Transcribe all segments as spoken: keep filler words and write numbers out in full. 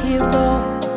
hero.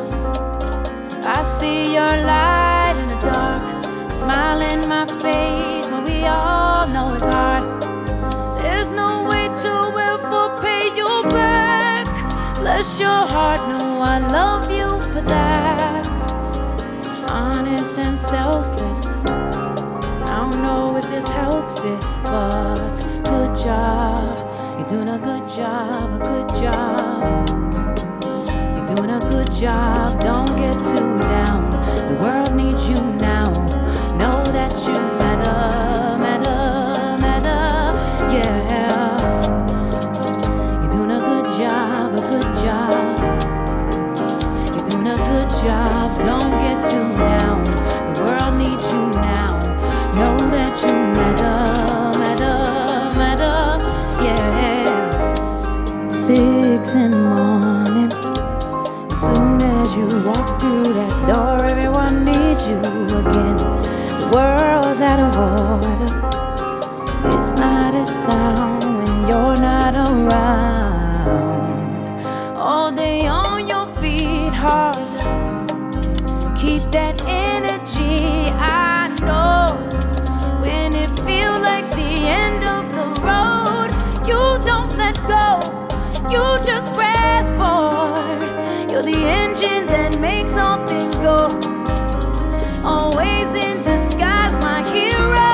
I see your light in the dark, smile in my face when we all know it's hard. There's no way to ever pay you back. Bless your heart, no, I love you for that. Honest and selfless. I don't know if this helps it, but good job. You're doing a good job, a good job. You're doing a good job, don't get too down. The world needs you now. Know that you matter, matter, matter, yeah. You're doing a good job, a good job. You're doing a good job, don't get too down. The world needs you now. Know that you matter, matter, matter, yeah. Six in the morning, as soon as you walk through that door, everyone needs you again. The world's out of order. It's not a sound when you're not around. All day on your feet, hard. Keep that energy, I know. When it feels like the end of the road, you don't let go, you just press forward. You're the engine that makes all things go. Always in disguise, my hero.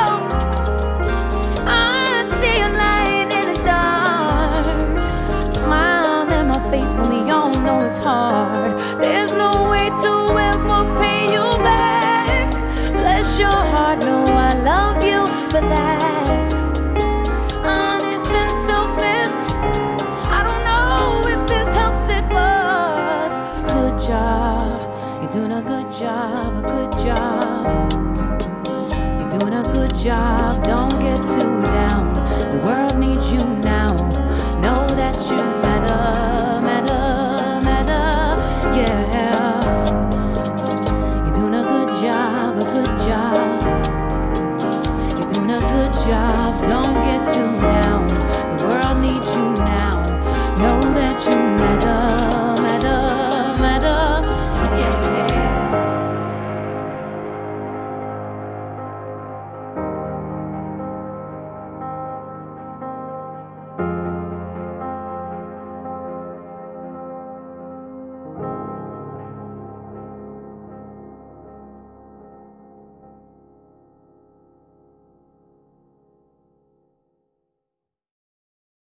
I see a light in the dark, smile in my face when we all know it's hard. There's no way to ever pay you back. Bless your heart, no, I love you for that. Honest and selfless. I don't know if this helps it, but good job. You're doing a good job, a good job. You're doing a good job,